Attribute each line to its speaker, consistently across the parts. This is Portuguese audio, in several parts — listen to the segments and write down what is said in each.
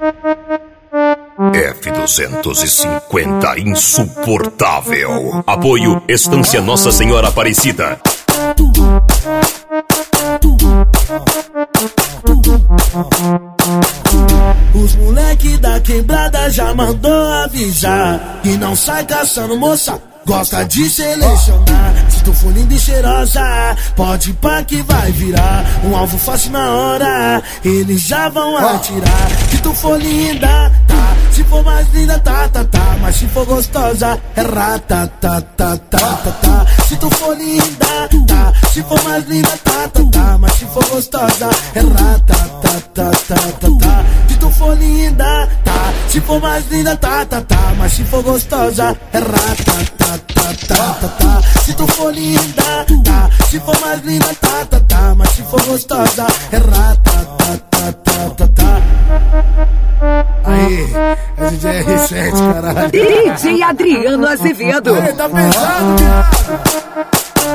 Speaker 1: F250 insuportável. Apoio Estância Nossa Senhora Aparecida.
Speaker 2: Os moleque da quebrada já mandou avisar que não sai caçando moça, gosta de selecionar. Se tu for linda e cheirosa, pode ir pá que vai virar um alvo fácil na hora, eles já vão atirar. Se tu for linda, tá. Se for mais linda, tá. Mas se for gostosa, é rata, tá. Se tu for linda, tá. Se for mais linda, tá. Mas se for gostosa, é rata, tá. Se tu for linda, tá. Se for mais linda, tá. Mas se for gostosa, é rata, tá. Se tu for linda, tá. Se for mais linda, tá. Mas se for gostosa, é rata, tá. Aí, é DJ R7, caralho.
Speaker 3: DJ Adriano Azevedo.
Speaker 2: Aí, tá pesado, viado.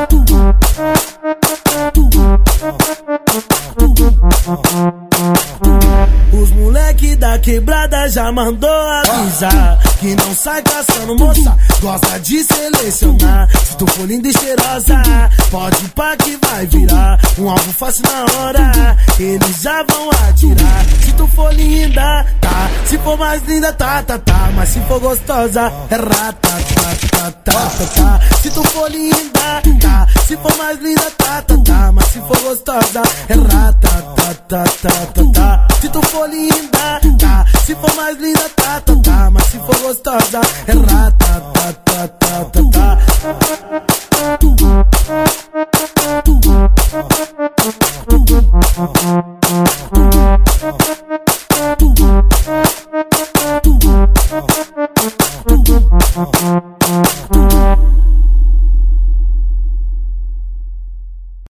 Speaker 2: Os moleque da quebrada já mandou avisar que não sai caçando moça, gosta de selecionar. Se tu for linda e cheirosa, pode ir pá que vai virar um alvo fácil na hora, eles já vão atirar. Se tu for linda, tá. Se for mais linda, tá. Mas se for gostosa, é rata, tá. Se tu for linda, tá. Se for mais linda, tá. Mas se for gostosa, é rata, tá. Se tu for linda, tá. Se for mais linda, tá. Mas se for gostosa, é rata, tá.